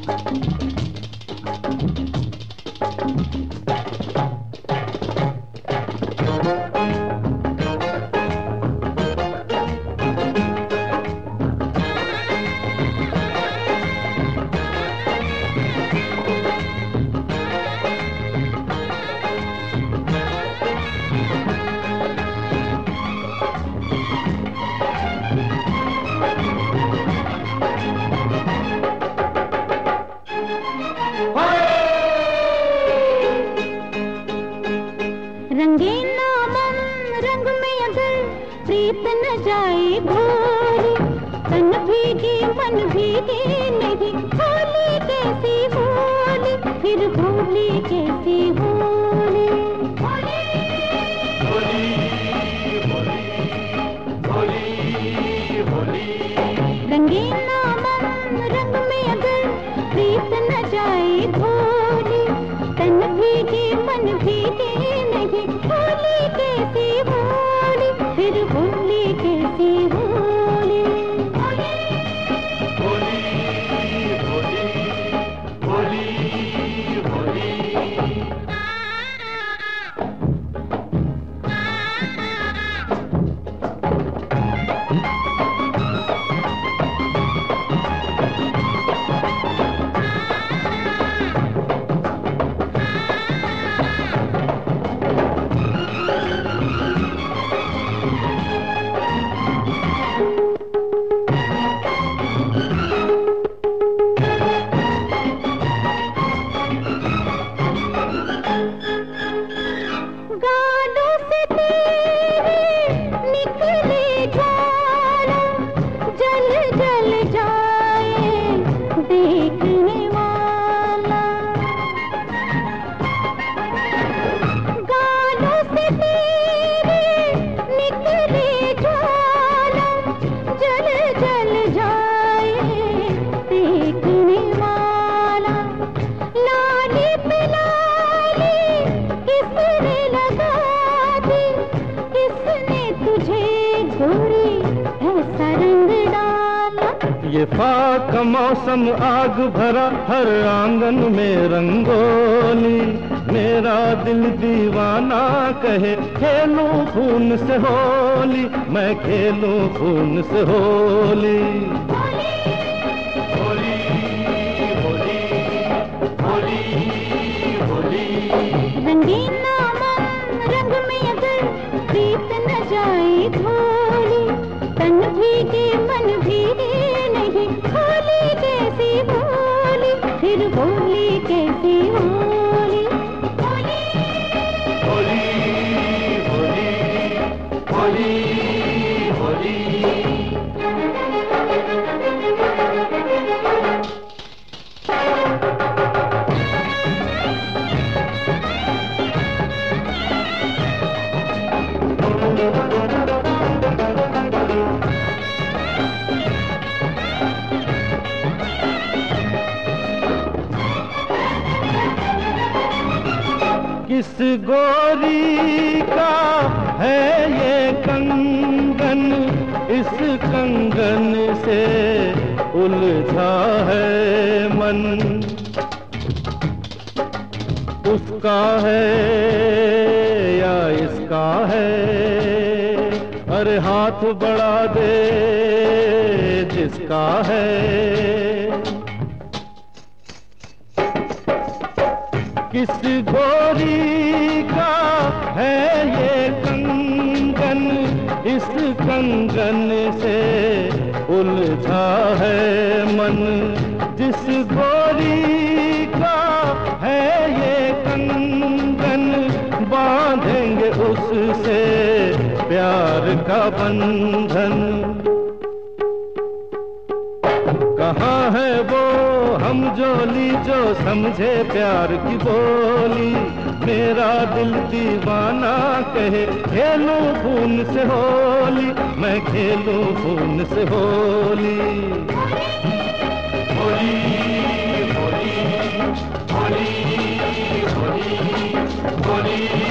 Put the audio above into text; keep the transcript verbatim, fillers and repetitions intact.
रंगीना मन रंग में अगर प्रीत न जाए घोरी, तन भीगी मन भीगी नहीं, होली कैसी होली, फिर होली कैसी होली। होली होली होली होली, रंगीना मन रंग में अगर प्रीत न जाए घोरी, तन भीगी मन भीगी नहीं, होली कैसी होली, फिर होली कैसी होली। होली होली होली होली होली। ये फाक का मौसम आग भरा हर आंगन में रंगोली, मेरा दिल दीवाना कहे खेलूं खून से होली, मैं खेलूं खून से होली। होली होली होली होली, रंगीना मन रंग में अगर प्रीत न जाए घोरी, तन भीगे मन भीगे नहीं, होली कैसी होली, फिर होली कैसी होली। होली होली होली होली होली। किस गोरी का है ये कंगन, इस कंगन से उलझा है मन, उसका है या इसका है, अरे हाथ बढ़ा दे जिसका है। किस गोरी का है ये कंगन, इस कंगन से उलझा है मन, जिस गोरी का है ये कंगन, बांधेंगे उससे प्यार का बंधन। कहाँ है वो हम जोली जो समझे प्यार की बोली, मेरा दिल दीवाना कहे खेलूं खून से होली, मैं खेलूं खून से होली। होली होली होली होली होली।